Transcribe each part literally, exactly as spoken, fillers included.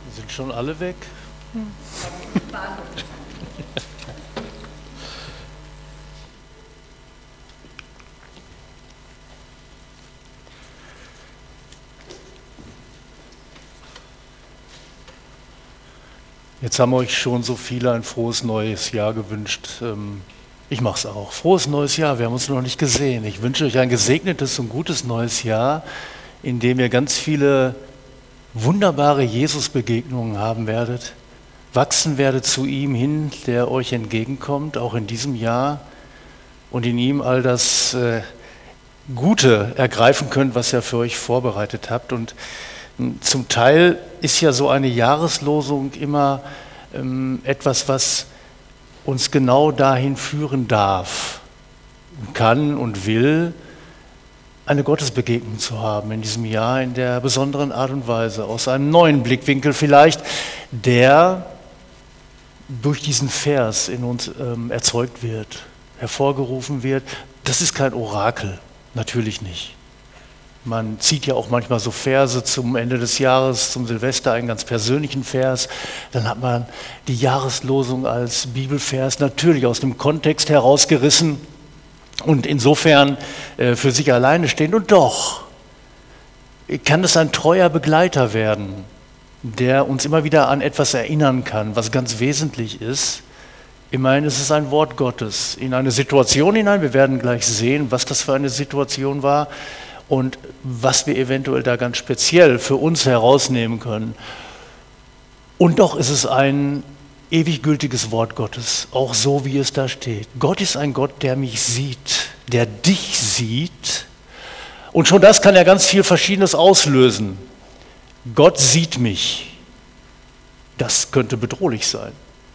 Sind schon alle weg? Hm. Jetzt haben euch schon so viele ein frohes neues Jahr gewünscht. Ich mache es auch. Frohes neues Jahr, wir haben uns noch nicht gesehen. Ich wünsche euch ein gesegnetes und gutes neues Jahr, in dem ihr ganz viele wunderbare Jesus-Begegnungen haben werdet, wachsen werdet zu ihm hin, der euch entgegenkommt, auch in diesem Jahr, und in ihm all das äh, Gute ergreifen könnt, was ihr für euch vorbereitet habt. Und zum Teil ist ja so eine Jahreslosung immer ähm, etwas, was uns genau dahin führen darf, kann und will, eine Gottesbegegnung zu haben in diesem Jahr in der besonderen Art und Weise, aus einem neuen Blickwinkel vielleicht, der durch diesen Vers in uns ähm, erzeugt wird, hervorgerufen wird. Das ist kein Orakel, natürlich nicht. Man zieht ja auch manchmal so Verse zum Ende des Jahres, zum Silvester, einen ganz persönlichen Vers. Dann hat man die Jahreslosung als Bibelvers natürlich aus dem Kontext herausgerissen und insofern äh, für sich alleine stehen. Und doch kann es ein treuer Begleiter werden, der uns immer wieder an etwas erinnern kann, was ganz wesentlich ist. Immerhin ist es ein Wort Gottes in eine Situation hinein. Wir werden gleich sehen, was das für eine Situation war und was wir eventuell da ganz speziell für uns herausnehmen können. Und doch ist es ein ewig gültiges Wort Gottes, auch so, wie es da steht. Gott ist ein Gott, der mich sieht, der dich sieht. Und schon das kann ja ganz viel Verschiedenes auslösen. Gott sieht mich. Das könnte bedrohlich sein.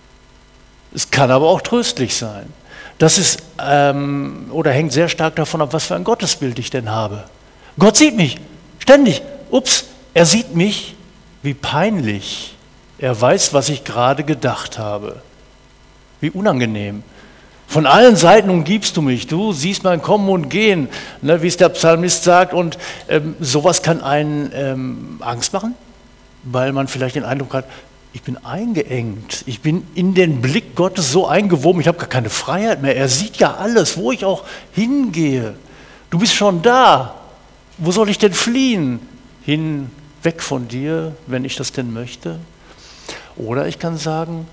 Es kann aber auch tröstlich sein. Das ist ähm, oder hängt sehr stark davon ab, was für ein Gottesbild ich denn habe. Gott sieht mich, ständig. Ups, er sieht mich, wie peinlich. Er weiß, was ich gerade gedacht habe. Wie unangenehm. Von allen Seiten umgibst du mich, du siehst mein Kommen und Gehen, ne, wie es der Psalmist sagt. Und ähm, sowas kann einen ähm, Angst machen, weil man vielleicht den Eindruck hat, ich bin eingeengt, ich bin in den Blick Gottes so eingewoben, ich habe gar keine Freiheit mehr. Er sieht ja alles, wo ich auch hingehe. Du bist schon da. Wo soll ich denn fliehen? Hin, weg von dir, wenn ich das denn möchte? Oder ich kann sagen,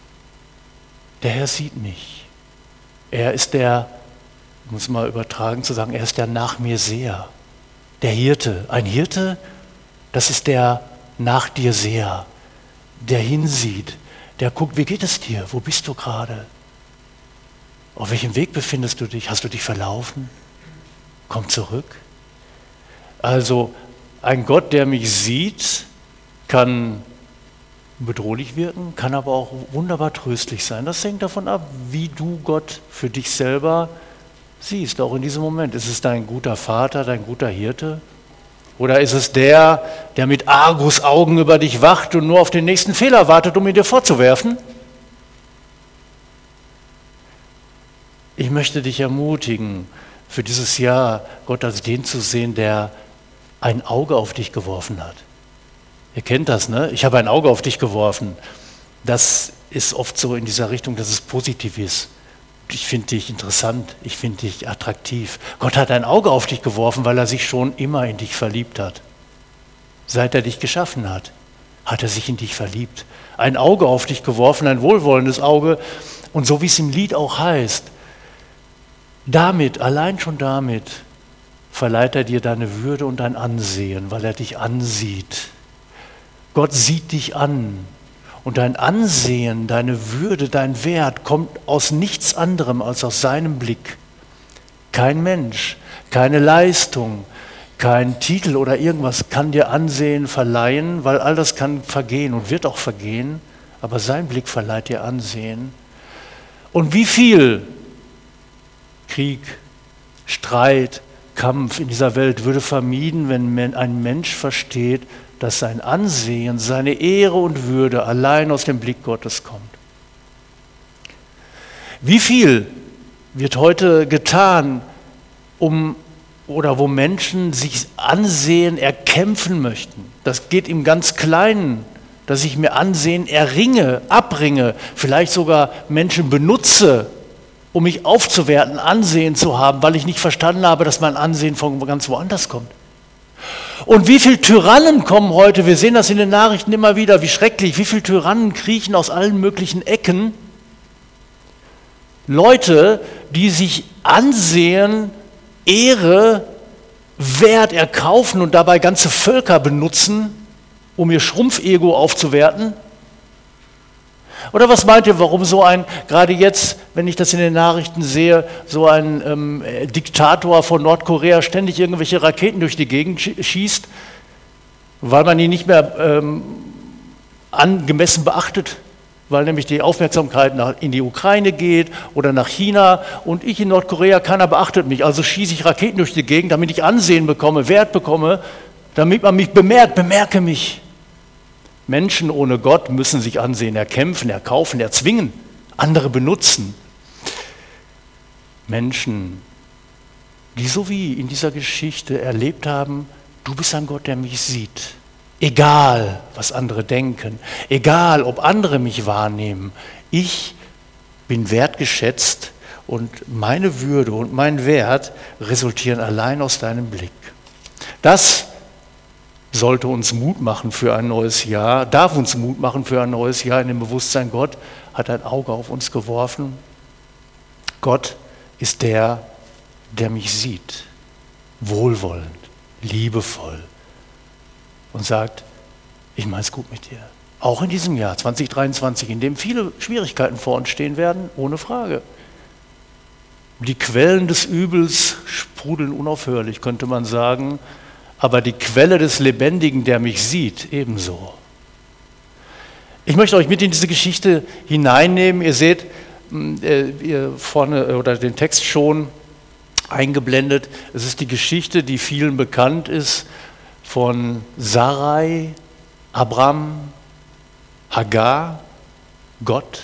der Herr sieht mich. Er ist der, ich muss mal übertragen zu sagen, er ist der nach mir Seher. Der Hirte. Ein Hirte, das ist der nach dir Seher, der hinsieht, der guckt, wie geht es dir? Wo bist du gerade? Auf welchem Weg befindest du dich? Hast du dich verlaufen? Komm zurück. Also ein Gott, der mich sieht, kann bedrohlich wirken, kann aber auch wunderbar tröstlich sein. Das hängt davon ab, wie du Gott für dich selber siehst, auch in diesem Moment. Ist es dein guter Vater, dein guter Hirte? Oder ist es der, der mit Argusaugen über dich wacht und nur auf den nächsten Fehler wartet, um ihn dir vorzuwerfen? Ich möchte dich ermutigen, für dieses Jahr Gott als den zu sehen, der ein Auge auf dich geworfen hat. Ihr kennt das, ne? Ich habe ein Auge auf dich geworfen. Das ist oft so in dieser Richtung, dass es positiv ist. Ich finde dich interessant, ich finde dich attraktiv. Gott hat ein Auge auf dich geworfen, weil er sich schon immer in dich verliebt hat. Seit er dich geschaffen hat, hat er sich in dich verliebt. Ein Auge auf dich geworfen, ein wohlwollendes Auge. Und so wie es im Lied auch heißt, damit, allein schon damit, verleiht er dir deine Würde und dein Ansehen, weil er dich ansieht. Gott sieht dich an. Und dein Ansehen, deine Würde, dein Wert kommt aus nichts anderem als aus seinem Blick. Kein Mensch, keine Leistung, kein Titel oder irgendwas kann dir Ansehen verleihen, weil all das kann vergehen und wird auch vergehen, aber sein Blick verleiht dir Ansehen. Und wie viel Krieg, Streit, Kampf in dieser Welt würde vermieden, wenn ein Mensch versteht, dass sein Ansehen, seine Ehre und Würde allein aus dem Blick Gottes kommt. Wie viel wird heute getan, um oder wo Menschen sich Ansehen erkämpfen möchten? Das geht im ganz Kleinen dass ich mir Ansehen erringe, abringe, vielleicht sogar Menschen benutze, um mich aufzuwerten, Ansehen zu haben, weil ich nicht verstanden habe, dass mein Ansehen von ganz woanders kommt. Und wie viele Tyrannen kommen heute, wir sehen das in den Nachrichten immer wieder, wie schrecklich, wie viele Tyrannen kriechen aus allen möglichen Ecken. Leute, die sich Ansehen, Ehre, Wert erkaufen und dabei ganze Völker benutzen, um ihr Schrumpfego aufzuwerten? Oder was meint ihr, warum so ein, gerade jetzt, wenn ich das in den Nachrichten sehe, so ein ähm, Diktator von Nordkorea ständig irgendwelche Raketen durch die Gegend schießt, weil man ihn nicht mehr ähm, angemessen beachtet, weil nämlich die Aufmerksamkeit nach, in die Ukraine geht oder nach China und ich in Nordkorea, keiner beachtet mich, also schieße ich Raketen durch die Gegend, damit ich Ansehen bekomme, Wert bekomme, damit man mich bemerkt, bemerke mich. Menschen ohne Gott müssen sich Ansehen erkämpfen, erkaufen, erzwingen, andere benutzen. Menschen, die so wie in dieser Geschichte erlebt haben, du bist ein Gott, der mich sieht. Egal, was andere denken, egal, ob andere mich wahrnehmen, ich bin wertgeschätzt und meine Würde und mein Wert resultieren allein aus deinem Blick. Das sollte uns Mut machen für ein neues Jahr, darf uns Mut machen für ein neues Jahr in dem Bewusstsein, Gott hat ein Auge auf uns geworfen. Gott ist der, der mich sieht, wohlwollend, liebevoll und sagt, ich meine es gut mit dir. Auch in diesem Jahr zwanzig dreiundzwanzig, in dem viele Schwierigkeiten vor uns stehen werden, ohne Frage. Die Quellen des Übels sprudeln unaufhörlich, könnte man sagen, aber die Quelle des Lebendigen, der mich sieht, ebenso. Ich möchte euch mit in diese Geschichte hineinnehmen. Ihr seht äh, ihr vorne oder den Text schon eingeblendet. Es ist die Geschichte, die vielen bekannt ist, von Sarai, Abraham, Hagar, Gott.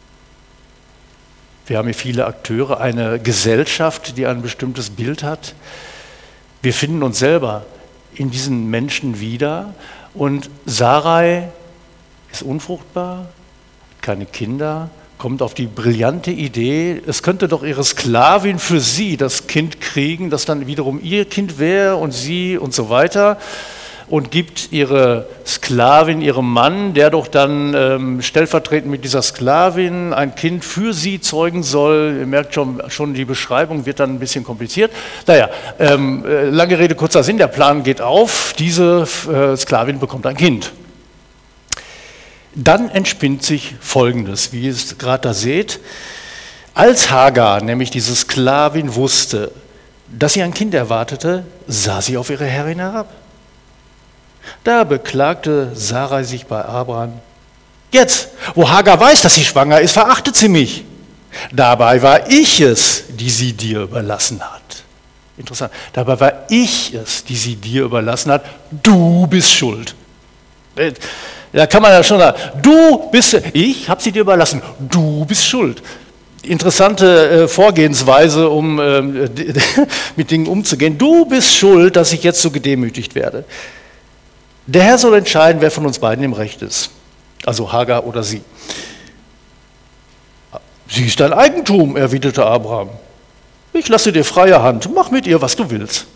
Wir haben hier viele Akteure, eine Gesellschaft, die ein bestimmtes Bild hat. Wir finden uns selber in diesen Menschen wieder. Und Sarai ist unfruchtbar, keine Kinder, kommt auf die brillante Idee, es könnte doch ihre Sklavin für sie das Kind kriegen, das dann wiederum ihr Kind wäre und sie und so weiter. Und gibt ihre Sklavin ihrem Mann, der doch dann ähm, stellvertretend mit dieser Sklavin ein Kind für sie zeugen soll. Ihr merkt schon, schon die Beschreibung wird dann ein bisschen kompliziert. Naja, ähm, lange Rede, kurzer Sinn, der Plan geht auf, diese äh, Sklavin bekommt ein Kind. Dann entspinnt sich Folgendes, wie ihr es gerade da seht. Als Hagar, nämlich diese Sklavin, wusste, dass sie ein Kind erwartete, sah sie auf ihre Herrin herab. Da beklagte Sarai sich bei Abraham. Jetzt, wo Hagar weiß, dass sie schwanger ist, verachtet sie mich. Dabei war ich es, die sie dir überlassen hat. Interessant. Dabei war ich es, die sie dir überlassen hat. Du bist schuld. Da kann man ja schon sagen, du bist, ich habe sie dir überlassen. Du bist schuld. Interessante äh, Vorgehensweise, um äh, mit Dingen umzugehen. Du bist schuld, dass ich jetzt so gedemütigt werde. Der Herr soll entscheiden, wer von uns beiden im Recht ist. Also Hagar oder sie. Sie ist dein Eigentum, erwiderte Abraham. Ich lasse dir freie Hand, mach mit ihr, was du willst.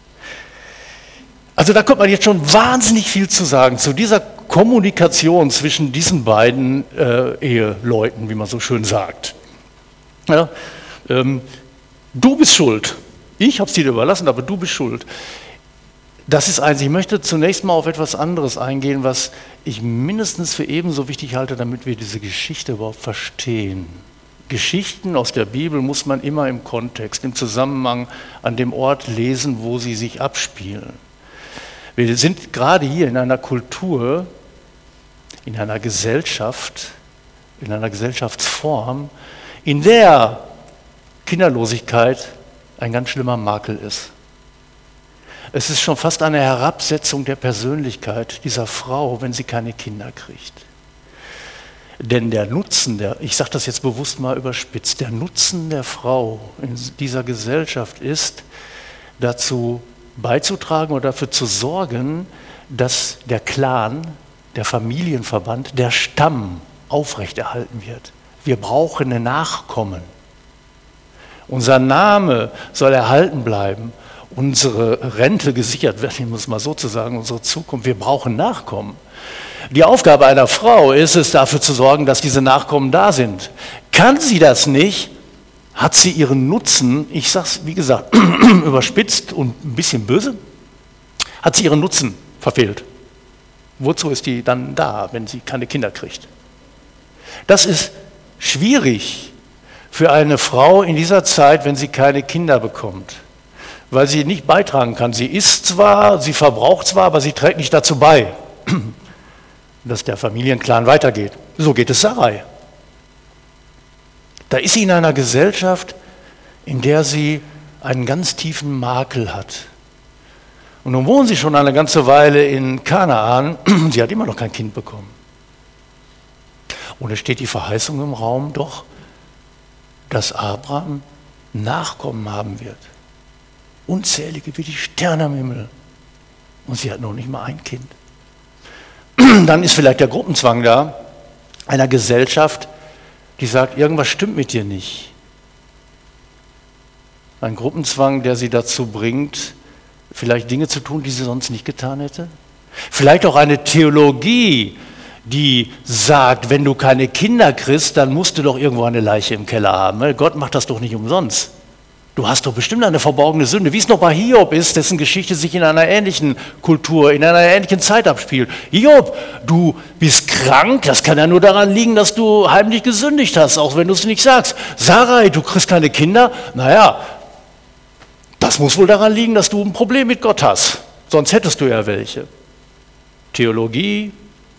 Also da kommt man jetzt schon wahnsinnig viel zu sagen zu dieser Kommunikation zwischen diesen beiden äh, Eheleuten, wie man so schön sagt. Ja, ähm, du bist schuld. Ich habe es dir überlassen, aber du bist schuld. Das ist eins. Ich möchte zunächst mal auf etwas anderes eingehen, was ich mindestens für ebenso wichtig halte, damit wir diese Geschichte überhaupt verstehen. Geschichten aus der Bibel muss man immer im Kontext, im Zusammenhang an dem Ort lesen, wo sie sich abspielen. Wir sind gerade hier in einer Kultur, in einer Gesellschaft, in einer Gesellschaftsform, in der Kinderlosigkeit ein ganz schlimmer Makel ist. Es ist schon fast eine Herabsetzung der Persönlichkeit dieser Frau, wenn sie keine Kinder kriegt. Denn der Nutzen, der, ich sage das jetzt bewusst mal überspitzt, der Nutzen der Frau in dieser Gesellschaft ist, dazu beizutragen oder dafür zu sorgen, dass der Clan, der Familienverband, der Stamm aufrechterhalten wird. Wir brauchen einen Nachkommen. Unser Name soll erhalten bleiben, unsere Rente gesichert werden, ich muss mal so zu sagen, unsere Zukunft. Wir brauchen Nachkommen. Die Aufgabe einer Frau ist es, dafür zu sorgen, dass diese Nachkommen da sind. Kann sie das nicht, hat sie ihren Nutzen, ich sage es wie gesagt, überspitzt und ein bisschen böse, hat sie ihren Nutzen verfehlt. Wozu ist die dann da, wenn sie keine Kinder kriegt? Das ist schwierig für eine Frau in dieser Zeit, wenn sie keine Kinder bekommt, weil sie nicht beitragen kann. Sie isst zwar, sie verbraucht zwar, aber sie trägt nicht dazu bei, dass der Familienclan weitergeht. So geht es Sarai. Da ist sie in einer Gesellschaft, in der sie einen ganz tiefen Makel hat. Und nun wohnen sie schon eine ganze Weile in Kanaan, sie hat immer noch kein Kind bekommen. Und es steht die Verheißung im Raum doch, dass Abraham Nachkommen haben wird. Unzählige wie die Sterne am Himmel. Und sie hat noch nicht mal ein Kind. Dann ist vielleicht der Gruppenzwang da, einer Gesellschaft, die sagt, irgendwas stimmt mit dir nicht. Ein Gruppenzwang, der sie dazu bringt, vielleicht Dinge zu tun, die sie sonst nicht getan hätte. Vielleicht auch eine Theologie, die sagt, wenn du keine Kinder kriegst, dann musst du doch irgendwo eine Leiche im Keller haben. Gott macht das doch nicht umsonst. Du hast doch bestimmt eine verborgene Sünde, wie es noch bei Hiob ist, dessen Geschichte sich in einer ähnlichen Kultur, in einer ähnlichen Zeit abspielt. Hiob, du bist krank, das kann ja nur daran liegen, dass du heimlich gesündigt hast, auch wenn du es nicht sagst. Sarai, du kriegst keine Kinder, naja, das muss wohl daran liegen, dass du ein Problem mit Gott hast, sonst hättest du ja welche. Theologie,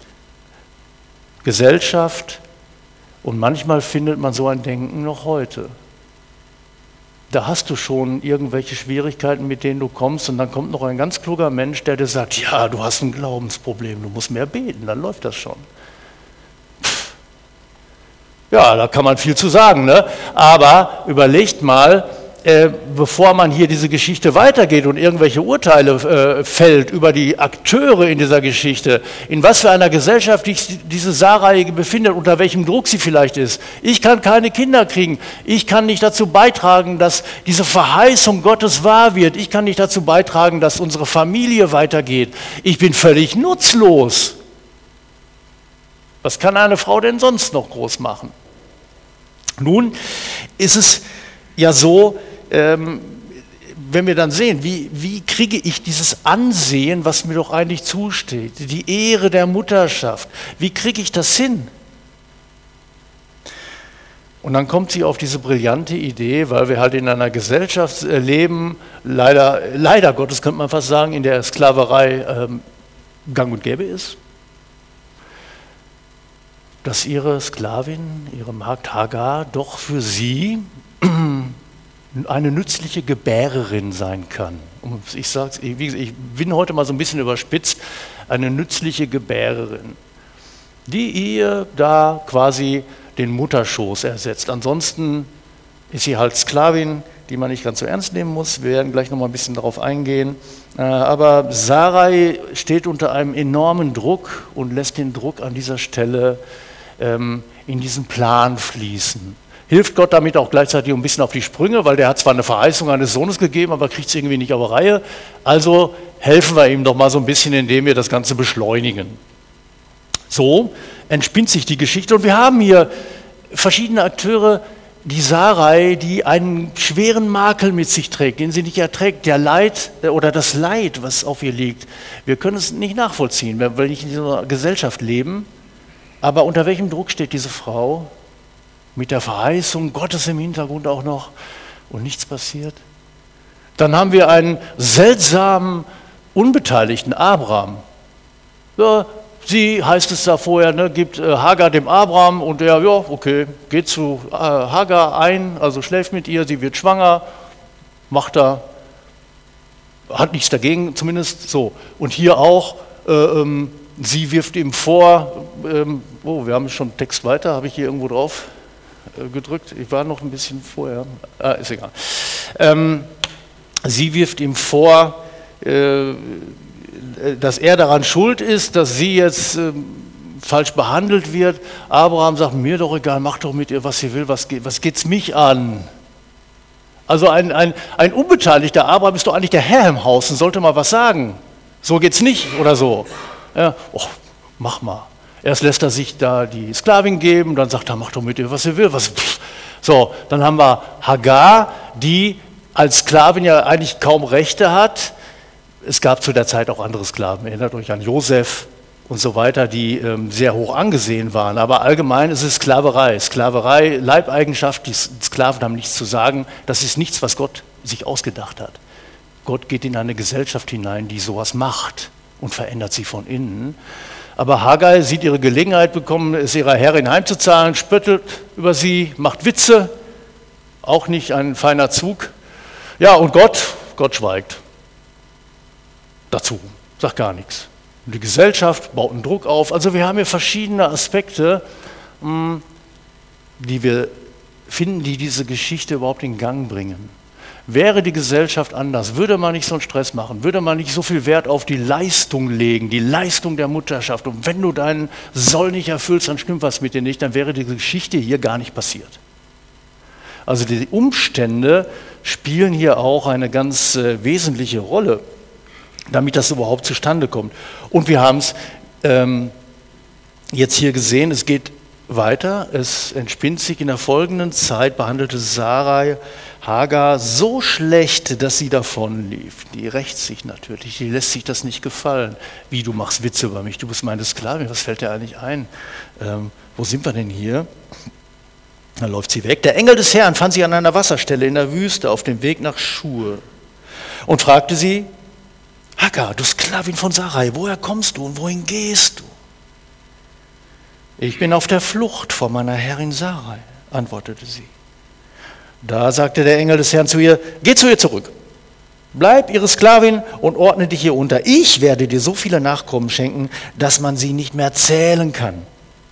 Gesellschaft und manchmal findet man so ein Denken noch heute. Da hast du schon irgendwelche Schwierigkeiten, mit denen du kommst und dann kommt noch ein ganz kluger Mensch, der dir sagt, ja, du hast ein Glaubensproblem, du musst mehr beten, dann läuft das schon. Pff. Ja, da kann man viel zu sagen, ne? Aber überlegt mal, äh, bevor man hier diese Geschichte weitergeht und irgendwelche Urteile äh, fällt über die Akteure in dieser Geschichte, in was für einer Gesellschaft sich diese Sarai befindet, unter welchem Druck sie vielleicht ist. Ich kann keine Kinder kriegen, ich kann nicht dazu beitragen, dass diese Verheißung Gottes wahr wird, ich kann nicht dazu beitragen, dass unsere Familie weitergeht. Ich bin völlig nutzlos. Was kann eine Frau denn sonst noch groß machen? Nun ist es ja so, ähm, wenn wir dann sehen, wie, wie kriege ich dieses Ansehen, was mir doch eigentlich zusteht, die Ehre der Mutterschaft, wie kriege ich das hin? Und dann kommt sie auf diese brillante Idee, weil wir halt in einer Gesellschaft leben, leider, leider Gottes könnte man fast sagen, in der Sklaverei ähm, gang und gäbe ist, dass ihre Sklavin, ihre Magd Hagar, doch für sie eine nützliche Gebärerin sein kann. Und ich sag's, ich, ich bin heute mal so ein bisschen überspitzt, eine nützliche Gebärerin, die ihr da quasi den Mutterschoß ersetzt. Ansonsten ist sie halt Sklavin, die man nicht ganz so ernst nehmen muss. Wir werden gleich noch mal ein bisschen darauf eingehen. Aber Sarai steht unter einem enormen Druck und lässt den Druck an dieser Stelle ähm, in diesen Plan fließen. Hilft Gott damit auch gleichzeitig ein bisschen auf die Sprünge, weil der hat zwar eine Verheißung eines Sohnes gegeben, aber kriegt es irgendwie nicht auf die Reihe. Also helfen wir ihm doch mal so ein bisschen, indem wir das Ganze beschleunigen. So entspinnt sich die Geschichte und wir haben hier verschiedene Akteure, die Sarai, die einen schweren Makel mit sich trägt, den sie nicht erträgt, der Leid oder das Leid, was auf ihr liegt. Wir können es nicht nachvollziehen, weil wir nicht in dieser Gesellschaft leben. Aber unter welchem Druck steht diese Frau? Mit der Verheißung Gottes im Hintergrund auch noch und nichts passiert. Dann haben wir einen seltsamen, unbeteiligten Abraham. Ja, sie, heißt es da vorher, ne, gibt äh, Hagar dem Abraham und der, ja, okay, geht zu äh, Hagar ein, also schläft mit ihr, sie wird schwanger, macht da, hat nichts dagegen zumindest, so. Und hier auch, äh, ähm, sie wirft ihm vor, ähm, oh, wir haben schon einen Text weiter, habe ich hier irgendwo drauf gedrückt, ich war noch ein bisschen vorher, ah, ist egal. Ähm, sie wirft ihm vor, äh, dass er daran schuld ist, dass sie jetzt ähm, falsch behandelt wird. Abraham sagt, mir doch egal, mach doch mit ihr, was sie will, was, geht, was geht's mich an? Also ein, ein, ein Unbeteiligter, Abraham ist doch eigentlich der Herr im Haus und sollte mal was sagen. So geht's nicht oder so. Ja, oh, mach mal. Erst lässt er sich da die Sklavin geben, dann sagt er, mach doch mit ihr, was sie will. Was, so, dann haben wir Hagar, die als Sklavin ja eigentlich kaum Rechte hat. Es gab zu der Zeit auch andere Sklaven, erinnert euch an Josef und so weiter, die ähm, sehr hoch angesehen waren. Aber allgemein ist es Sklaverei. Sklaverei, Leibeigenschaft, die Sklaven haben nichts zu sagen. Das ist nichts, was Gott sich ausgedacht hat. Gott geht in eine Gesellschaft hinein, die sowas macht und verändert sie von innen. Aber Hagar sieht ihre Gelegenheit bekommen, es ihrer Herrin heimzuzahlen, spöttelt über sie, macht Witze, auch nicht ein feiner Zug. Ja, und Gott, Gott schweigt dazu, sagt gar nichts. Und die Gesellschaft baut einen Druck auf. Also wir haben hier verschiedene Aspekte, die wir finden, die diese Geschichte überhaupt in Gang bringen. Wäre die Gesellschaft anders, würde man nicht so einen Stress machen, würde man nicht so viel Wert auf die Leistung legen, die Leistung der Mutterschaft. Und wenn du deinen Soll nicht erfüllst, dann stimmt was mit dir nicht, dann wäre die Geschichte hier gar nicht passiert. Also die Umstände spielen hier auch eine ganz äh, wesentliche Rolle, damit das überhaupt zustande kommt. Und wir haben es ähm, jetzt hier gesehen, es geht weiter, es entspinnt sich in der folgenden Zeit, behandelte Sarai Hagar so schlecht, dass sie davonlief. Die rächt sich natürlich, die lässt sich das nicht gefallen. Wie, du machst Witze über mich, du bist meine Sklavin, was fällt dir eigentlich ein? Ähm, wo sind wir denn hier? Dann läuft sie weg. Der Engel des Herrn fand sie an einer Wasserstelle in der Wüste auf dem Weg nach Schur und fragte sie, Hagar, du Sklavin von Sarai, woher kommst du und wohin gehst du? Ich bin auf der Flucht vor meiner Herrin Sarai, antwortete sie. Da sagte der Engel des Herrn zu ihr, geh zu ihr zurück, bleib ihre Sklavin und ordne dich ihr unter. Ich werde dir so viele Nachkommen schenken, dass man sie nicht mehr zählen kann.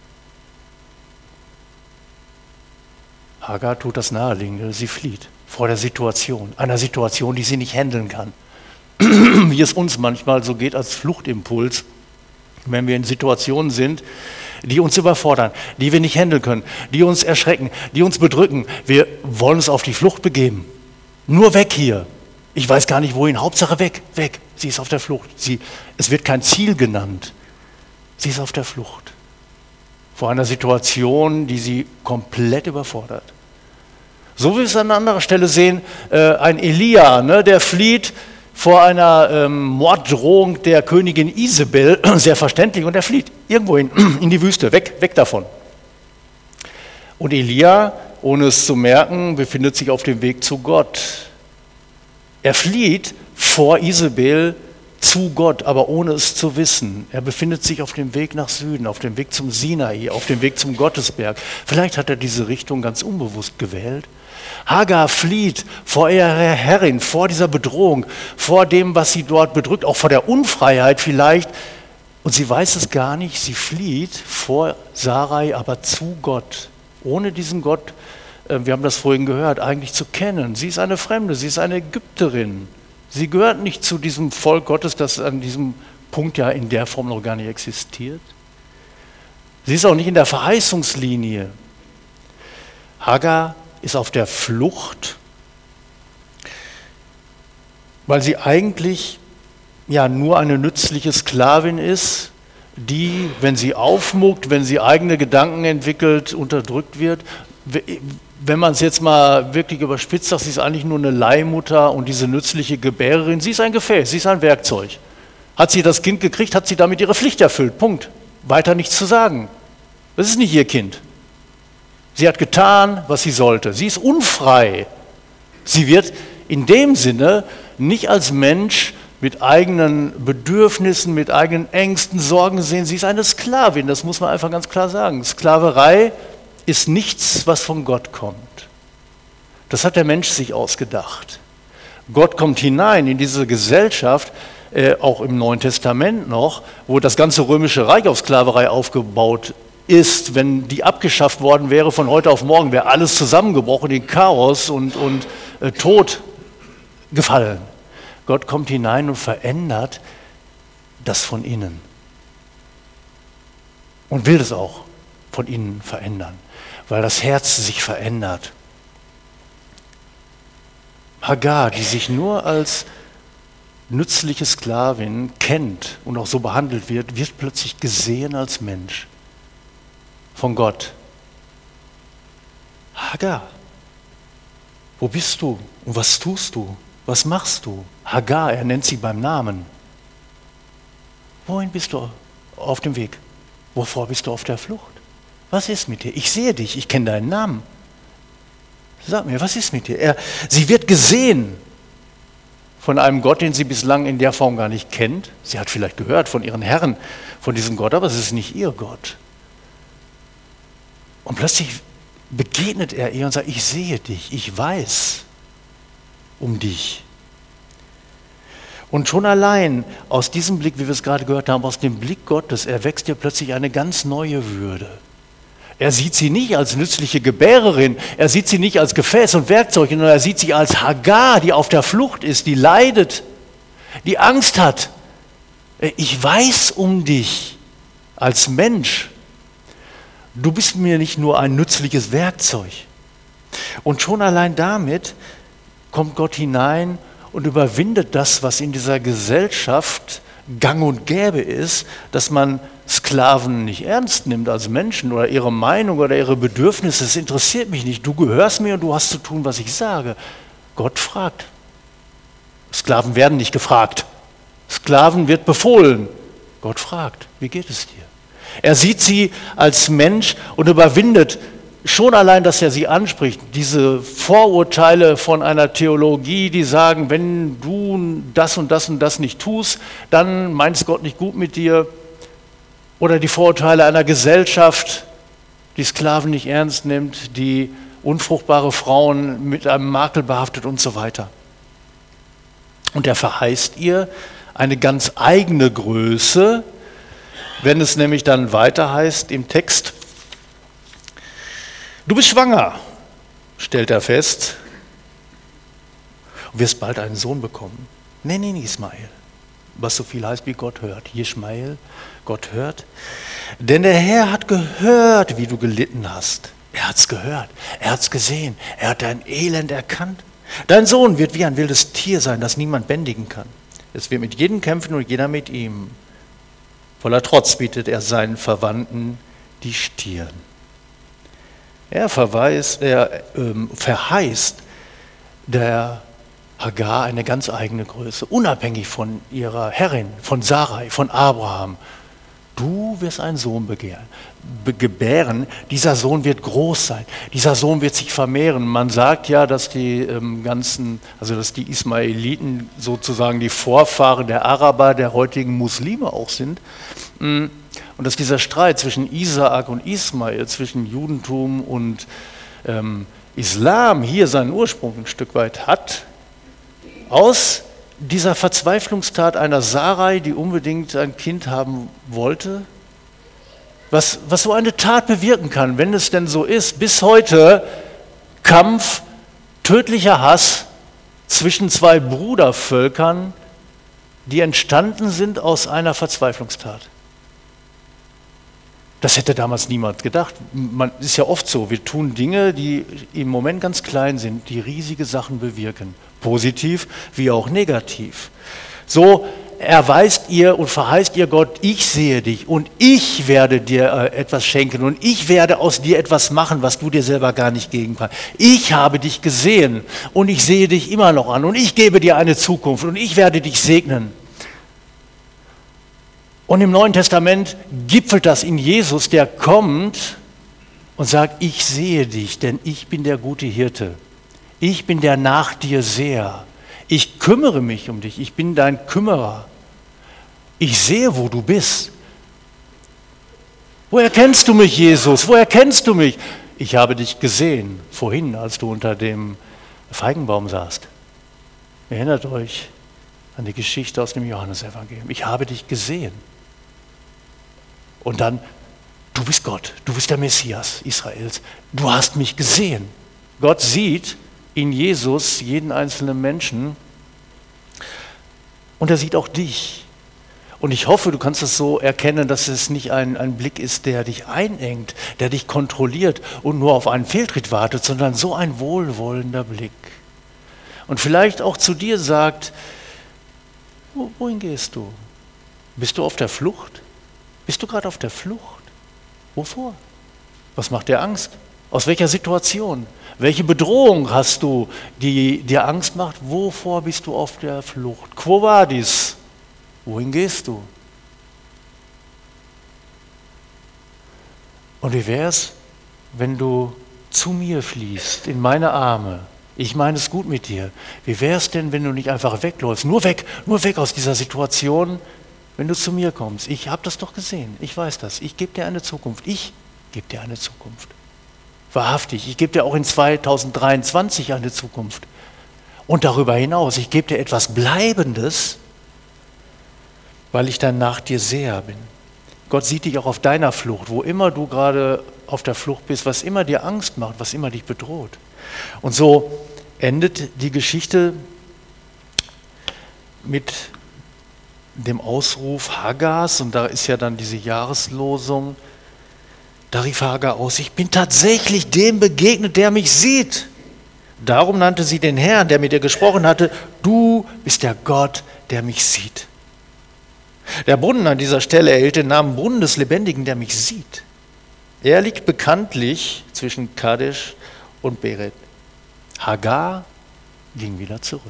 Hagar tut das Naheliegende, sie flieht vor der Situation, einer Situation, die sie nicht handeln kann. Wie es uns manchmal so geht als Fluchtimpuls, wenn wir in Situationen sind, die uns überfordern, die wir nicht handeln können, die uns erschrecken, die uns bedrücken. Wir wollen uns auf die Flucht begeben. Nur weg hier. Ich weiß gar nicht wohin. Hauptsache weg, weg. Sie ist auf der Flucht. Sie, es wird kein Ziel genannt. Sie ist auf der Flucht. Vor einer Situation, die sie komplett überfordert. So wie wir es an anderer Stelle sehen, äh, ein Elia, ne, der flieht vor einer ähm, Morddrohung der Königin Isabel, sehr verständlich, und er flieht irgendwo hin, in die Wüste, weg, weg davon. Und Elia, ohne es zu merken, befindet sich auf dem Weg zu Gott. Er flieht vor Isabel zu Gott, aber ohne es zu wissen. Er befindet sich auf dem Weg nach Süden, auf dem Weg zum Sinai, auf dem Weg zum Gottesberg. Vielleicht hat er diese Richtung ganz unbewusst gewählt. Hagar flieht vor ihrer Herrin, vor dieser Bedrohung, vor dem, was sie dort bedrückt, auch vor der Unfreiheit vielleicht. Und sie weiß es gar nicht, sie flieht vor Sarai, aber zu Gott. Ohne diesen Gott, wir haben das vorhin gehört, eigentlich zu kennen. Sie ist eine Fremde, sie ist eine Ägypterin. Sie gehört nicht zu diesem Volk Gottes, das an diesem Punkt ja in der Form noch gar nicht existiert. Sie ist auch nicht in der Verheißungslinie. Hagar ist auf der Flucht, weil sie eigentlich ja nur eine nützliche Sklavin ist, die, wenn sie aufmuckt, wenn sie eigene Gedanken entwickelt, unterdrückt wird. Wenn man es jetzt mal wirklich überspitzt sagt, sie ist eigentlich nur eine Leihmutter und diese nützliche Gebärerin, sie ist ein Gefäß, sie ist ein Werkzeug. Hat sie das Kind gekriegt, hat sie damit ihre Pflicht erfüllt, Punkt. Weiter nichts zu sagen. Das ist nicht ihr Kind. Sie hat getan, was sie sollte. Sie ist unfrei. Sie wird in dem Sinne nicht als Mensch mit eigenen Bedürfnissen, mit eigenen Ängsten, Sorgen gesehen. Sie ist eine Sklavin, das muss man einfach ganz klar sagen. Sklaverei ist nichts, was von Gott kommt. Das hat der Mensch sich ausgedacht. Gott kommt hinein in diese Gesellschaft, äh, auch im Neuen Testament noch, wo das ganze römische Reich auf Sklaverei aufgebaut ist. Wenn die abgeschafft worden wäre von heute auf morgen, wäre alles zusammengebrochen in Chaos und, und äh, Tod gefallen. Gott kommt hinein und verändert das von innen und will es auch von innen verändern, weil das Herz sich verändert. Hagar, die sich nur als nützliche Sklavin kennt und auch so behandelt wird, wird plötzlich gesehen als Mensch von Gott. Hagar, wo bist du und was tust du? Was machst du? Hagar, er nennt sie beim Namen. Wohin bist du auf dem Weg? Wovor bist du auf der Flucht? Was ist mit dir? Ich sehe dich, ich kenne deinen Namen. Sag mir, was ist mit dir? Er, sie wird gesehen von einem Gott, den sie bislang in der Form gar nicht kennt. Sie hat vielleicht gehört von ihren Herren, von diesem Gott, aber es ist nicht ihr Gott. Und plötzlich begegnet er ihr und sagt, ich sehe dich, ich weiß um dich. Und schon allein aus diesem Blick, wie wir es gerade gehört haben, aus dem Blick Gottes, erwächst ihr plötzlich eine ganz neue Würde. Er sieht sie nicht als nützliche Gebärerin, er sieht sie nicht als Gefäß und Werkzeug, sondern er sieht sie als Hagar, die auf der Flucht ist, die leidet, die Angst hat. Ich weiß um dich als Mensch. Du bist mir nicht nur ein nützliches Werkzeug. Und schon allein damit kommt Gott hinein und überwindet das, was in dieser Gesellschaft gang und gäbe ist, dass man Sklaven nicht ernst nimmt als Menschen oder ihre Meinung oder ihre Bedürfnisse. Es interessiert mich nicht. Du gehörst mir und du hast zu tun, was ich sage. Gott fragt. Sklaven werden nicht gefragt. Sklaven wird befohlen. Gott fragt, wie geht es dir? Er sieht sie als Mensch und überwindet schon allein, dass er sie anspricht, diese Vorurteile von einer Theologie, die sagen, wenn du das und das und das nicht tust, dann meint Gott nicht gut mit dir. Oder die Vorurteile einer Gesellschaft, die Sklaven nicht ernst nimmt, die unfruchtbare Frauen mit einem Makel behaftet und so weiter. Und er verheißt ihr eine ganz eigene Größe, wenn es nämlich dann weiter heißt im Text, du bist schwanger, stellt er fest, und wirst bald einen Sohn bekommen. Nenn ihn Ismael, was so viel heißt wie Gott hört. Ismael, Gott hört. Denn der Herr hat gehört, wie du gelitten hast. Er hat es gehört, er hat es gesehen, er hat dein Elend erkannt. Dein Sohn wird wie ein wildes Tier sein, das niemand bändigen kann. Es wird mit jedem kämpfen und jeder mit ihm. Voller Trotz bietet er seinen Verwandten die Stirn. Er, verweist, er ähm, verheißt der Hagar eine ganz eigene Größe, unabhängig von ihrer Herrin, von Sarai, von Abraham. Du wirst einen Sohn begehren, be- gebären, dieser Sohn wird groß sein, dieser Sohn wird sich vermehren. Man sagt ja, dass die ähm, ganzen, also dass die Ismaeliten sozusagen die Vorfahren der Araber, der heutigen Muslime auch sind. Und dass dieser Streit zwischen Isaak und Ismael, zwischen Judentum und ähm, Islam hier seinen Ursprung ein Stück weit hat, aus dieser Verzweiflungstat einer Sarai, die unbedingt ein Kind haben wollte, was, was so eine Tat bewirken kann, wenn es denn so ist, bis heute Kampf, tödlicher Hass zwischen zwei Brudervölkern, die entstanden sind aus einer Verzweiflungstat. Das hätte damals niemand gedacht. Man ist ja oft so, wir tun Dinge, die im Moment ganz klein sind, die riesige Sachen bewirken. Positiv wie auch negativ. So erweist ihr und verheißt ihr Gott, ich sehe dich und ich werde dir äh, etwas schenken und ich werde aus dir etwas machen, was du dir selber gar nicht geben kannst. Ich habe dich gesehen und ich sehe dich immer noch an und ich gebe dir eine Zukunft und ich werde dich segnen. Und im Neuen Testament gipfelt das in Jesus, der kommt und sagt, ich sehe dich, denn ich bin der gute Hirte. Ich bin der nach dir sehr. Ich kümmere mich um dich. Ich bin dein Kümmerer. Ich sehe, wo du bist. Woher kennst du mich, Jesus? Woher kennst du mich? Ich habe dich gesehen, vorhin, als du unter dem Feigenbaum saßt. Erinnert euch an die Geschichte aus dem Johannesevangelium. Ich habe dich gesehen. Und dann, du bist Gott, du bist der Messias Israels. Du hast mich gesehen. Gott sieht in Jesus jeden einzelnen Menschen und er sieht auch dich. Und ich hoffe, du kannst es so erkennen, dass es nicht ein, ein Blick ist, der dich einengt, der dich kontrolliert und nur auf einen Fehltritt wartet, sondern so ein wohlwollender Blick. Und vielleicht auch zu dir sagt, wohin gehst du? Bist du auf der Flucht? Bist du gerade auf der Flucht? Wovor? Was macht dir Angst? Aus welcher Situation? Welche Bedrohung hast du, die dir Angst macht? Wovor bist du auf der Flucht? Quo vadis? Wohin gehst du? Und wie wäre es, wenn du zu mir fließt, in meine Arme? Ich meine es gut mit dir. Wie wäre es denn, wenn du nicht einfach wegläufst? Nur weg, nur weg aus dieser Situation, wenn du zu mir kommst. Ich habe das doch gesehen, ich weiß das. Ich gebe dir eine Zukunft. Ich gebe dir eine Zukunft. Wahrhaftig, ich gebe dir auch in zweitausenddreiundzwanzig eine Zukunft. Und darüber hinaus, ich gebe dir etwas Bleibendes, weil ich dann nach dir Seher bin. Gott sieht dich auch auf deiner Flucht, wo immer du gerade auf der Flucht bist, was immer dir Angst macht, was immer dich bedroht. Und so endet die Geschichte mit dem Ausruf Hagars, und da ist ja dann diese Jahreslosung. Da rief Hagar aus, ich bin tatsächlich dem begegnet, der mich sieht. Darum nannte sie den Herrn, der mit ihr gesprochen hatte, du bist der Gott, der mich sieht. Der Brunnen an dieser Stelle erhielt den Namen Brunnen des Lebendigen, der mich sieht. Er liegt bekanntlich zwischen Kadesh und Beret. Hagar ging wieder zurück.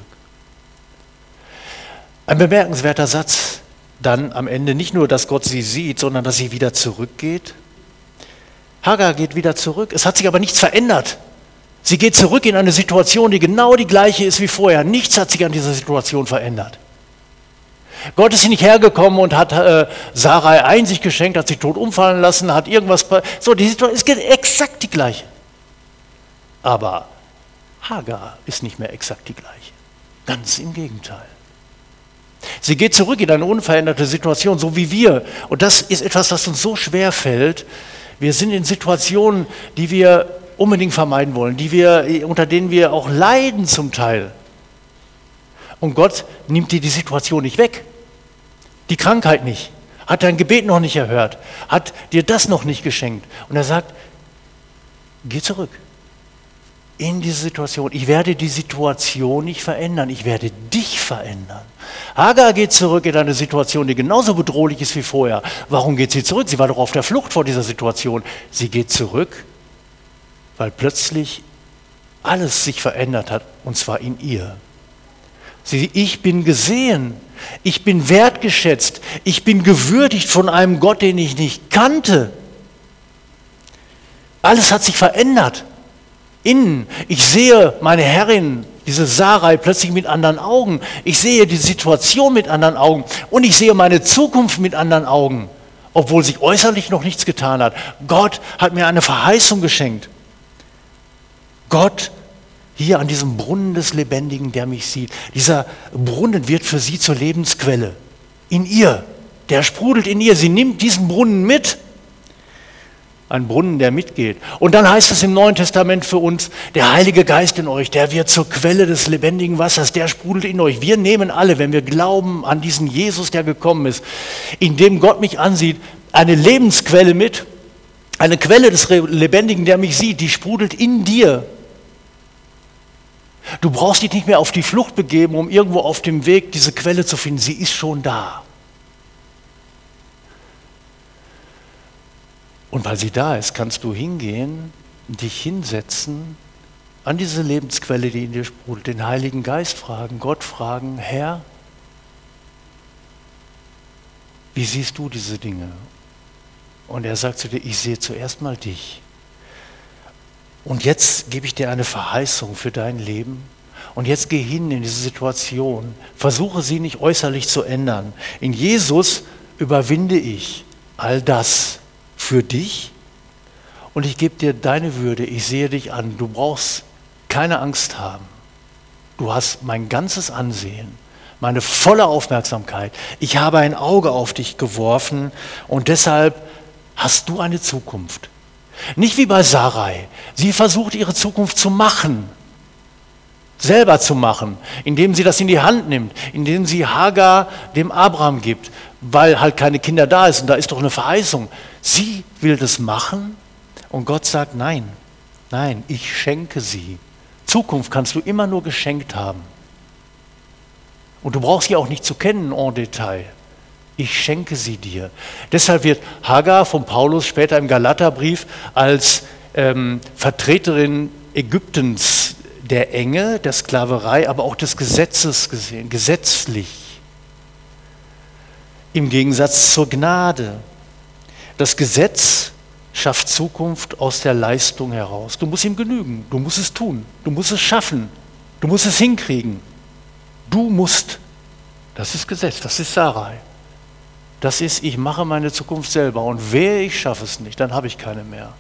Ein bemerkenswerter Satz dann am Ende, nicht nur, dass Gott sie sieht, sondern dass sie wieder zurückgeht. Hagar geht wieder zurück, es hat sich aber nichts verändert. Sie geht zurück in eine Situation, die genau die gleiche ist wie vorher. Nichts hat sich an dieser Situation verändert. Gott ist nicht hergekommen und hat äh, Sarai Einsicht geschenkt, hat sie tot umfallen lassen, hat irgendwas... So, die Situation ist exakt die gleiche. Aber Hagar ist nicht mehr exakt die gleiche. Ganz im Gegenteil. Sie geht zurück in eine unveränderte Situation, so wie wir. Und das ist etwas, was uns so schwer fällt. Wir sind in Situationen, die wir unbedingt vermeiden wollen, die wir, unter denen wir auch leiden zum Teil. Und Gott nimmt dir die Situation nicht weg, die Krankheit nicht, hat dein Gebet noch nicht erhört, hat dir das noch nicht geschenkt. Und er sagt, geh zurück in diese Situation. Ich werde die Situation nicht verändern, ich werde dich verändern. Hagar geht zurück in eine Situation, die genauso bedrohlich ist wie vorher. Warum geht sie zurück? Sie war doch auf der Flucht vor dieser Situation. Sie geht zurück, weil plötzlich alles sich verändert hat, und zwar in ihr. Sie, ich bin gesehen, ich bin wertgeschätzt, ich bin gewürdigt von einem Gott, den ich nicht kannte. Alles hat sich verändert. Innen, ich sehe meine Herrin, diese Sarai, plötzlich mit anderen Augen. Ich sehe die Situation mit anderen Augen und ich sehe meine Zukunft mit anderen Augen, obwohl sich äußerlich noch nichts getan hat. Gott hat mir eine Verheißung geschenkt. Gott hier an diesem Brunnen des Lebendigen, der mich sieht. Dieser Brunnen wird für sie zur Lebensquelle. In ihr, der sprudelt in ihr. Sie nimmt diesen Brunnen mit. Ein Brunnen, der mitgeht. Und dann heißt es im Neuen Testament für uns, der Heilige Geist in euch, der wird zur Quelle des lebendigen Wassers, der sprudelt in euch. Wir nehmen alle, wenn wir glauben an diesen Jesus, der gekommen ist, in dem Gott mich ansieht, eine Lebensquelle mit, eine Quelle des Lebendigen, der mich sieht, die sprudelt in dir. Du brauchst dich nicht mehr auf die Flucht begeben, um irgendwo auf dem Weg diese Quelle zu finden. Sie ist schon da. Und weil sie da ist, kannst du hingehen, dich hinsetzen, an diese Lebensquelle, die in dir sprudelt, den Heiligen Geist fragen, Gott fragen, Herr, wie siehst du diese Dinge? Und er sagt zu dir, ich sehe zuerst mal dich. Und jetzt gebe ich dir eine Verheißung für dein Leben. Und jetzt geh hin in diese Situation. Versuche sie nicht äußerlich zu ändern. In Jesus überwinde ich all das für dich. Und ich gebe dir deine Würde. Ich sehe dich an. Du brauchst keine Angst haben. Du hast mein ganzes Ansehen, meine volle Aufmerksamkeit. Ich habe ein Auge auf dich geworfen und deshalb hast du eine Zukunft. Nicht wie bei Sarai. Sie versucht, ihre Zukunft zu machen, selber zu machen, indem sie das in die Hand nimmt, indem sie Hagar dem Abraham gibt. weil halt keine Kinder da ist und da ist doch eine Verheißung. Sie will das machen und Gott sagt, nein, nein, ich schenke sie. Zukunft kannst du immer nur geschenkt haben. Und du brauchst sie auch nicht zu kennen en Detail. Ich schenke sie dir. Deshalb wird Hagar von Paulus später im Galaterbrief als ähm, Vertreterin Ägyptens, der Enge, der Sklaverei, aber auch des Gesetzes gesehen, gesetzlich. Im Gegensatz zur Gnade. Das Gesetz schafft Zukunft aus der Leistung heraus. Du musst ihm genügen, du musst es tun, du musst es schaffen, du musst es hinkriegen. Du musst. Das ist Gesetz, das ist Sarai. Das ist, ich mache meine Zukunft selber und wehe, ich schaffe es nicht, dann habe ich keine mehr.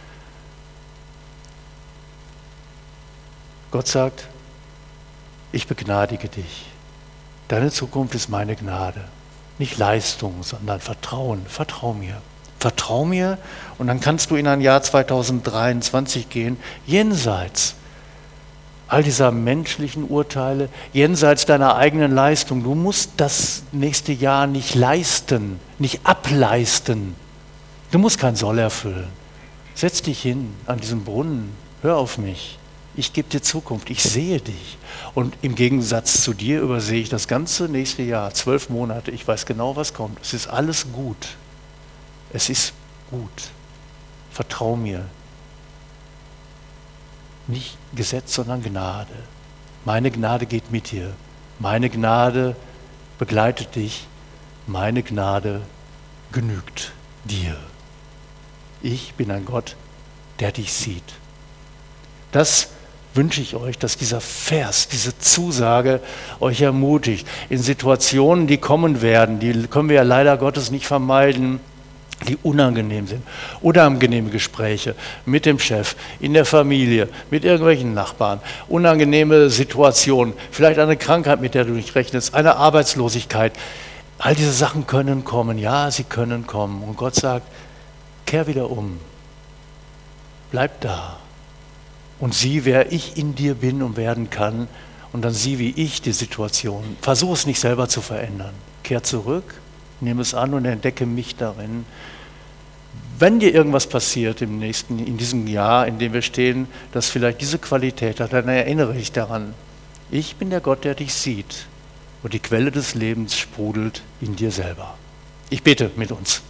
Gott sagt, ich begnadige dich. Deine Zukunft ist meine Gnade. Nicht Leistung, sondern Vertrauen. Vertrau mir. Vertrau mir und dann kannst du in ein Jahr zweitausenddreiundzwanzig gehen, jenseits all dieser menschlichen Urteile, jenseits deiner eigenen Leistung. Du musst das nächste Jahr nicht leisten, nicht ableisten. Du musst kein Soll erfüllen. Setz dich hin an diesem Brunnen, hör auf mich. Ich gebe dir Zukunft, ich sehe dich. Und im Gegensatz zu dir übersehe ich das ganze nächste Jahr, zwölf Monate. Ich weiß genau, was kommt. Es ist alles gut. Es ist gut. Vertrau mir. Nicht Gesetz, sondern Gnade. Meine Gnade geht mit dir. Meine Gnade begleitet dich. Meine Gnade genügt dir. Ich bin ein Gott, der dich sieht. Das wünsche ich euch, dass dieser Vers, diese Zusage euch ermutigt. In Situationen, die kommen werden, die können wir ja leider Gottes nicht vermeiden, die unangenehm sind. Unangenehme Gespräche mit dem Chef, in der Familie, mit irgendwelchen Nachbarn. Unangenehme Situationen, vielleicht eine Krankheit, mit der du nicht rechnest, eine Arbeitslosigkeit. All diese Sachen können kommen. Ja, sie können kommen. Und Gott sagt, kehr wieder um. Bleib da. Und sieh, wer ich in dir bin und werden kann. Und dann sieh, wie ich die Situation. Versuch es nicht selber zu verändern. Kehr zurück. Nehme es an und entdecke mich darin. Wenn dir irgendwas passiert im nächsten, in diesem Jahr, in dem wir stehen, das vielleicht diese Qualität hat, dann erinnere dich daran. Ich bin der Gott, der dich sieht. Und die Quelle des Lebens sprudelt in dir selber. Ich bete mit uns.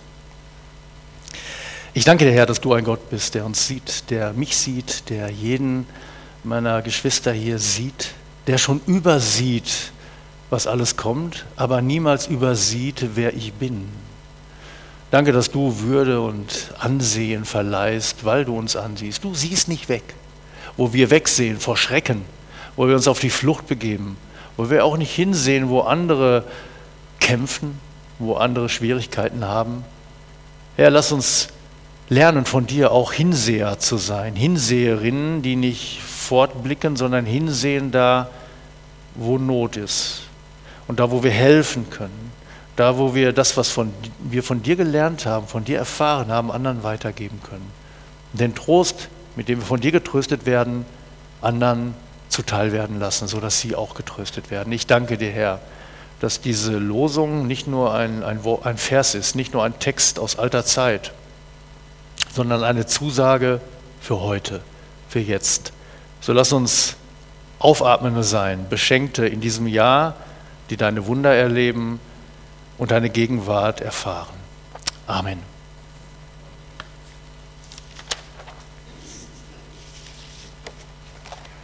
Ich danke dir, Herr, dass du ein Gott bist, der uns sieht, der mich sieht, der jeden meiner Geschwister hier sieht, der schon übersieht, was alles kommt, aber niemals übersieht, wer ich bin. Danke, dass du Würde und Ansehen verleihst, weil du uns ansiehst. Du siehst nicht weg, wo wir wegsehen vor Schrecken, wo wir uns auf die Flucht begeben, wo wir auch nicht hinsehen, wo andere kämpfen, wo andere Schwierigkeiten haben. Herr, lass uns lernen von dir auch Hinseher zu sein, Hinseherinnen, die nicht fortblicken, sondern hinsehen da, wo Not ist. Und da, wo wir helfen können, da, wo wir das, was von, wir von dir gelernt haben, von dir erfahren haben, anderen weitergeben können. Den Trost, mit dem wir von dir getröstet werden, anderen zuteil werden lassen, sodass sie auch getröstet werden. Ich danke dir, Herr, dass diese Losung nicht nur ein, ein, ein Vers ist, nicht nur ein Text aus alter Zeit, sondern eine Zusage für heute, für jetzt. So lass uns Aufatmende sein, Beschenkte in diesem Jahr, die deine Wunder erleben und deine Gegenwart erfahren. Amen.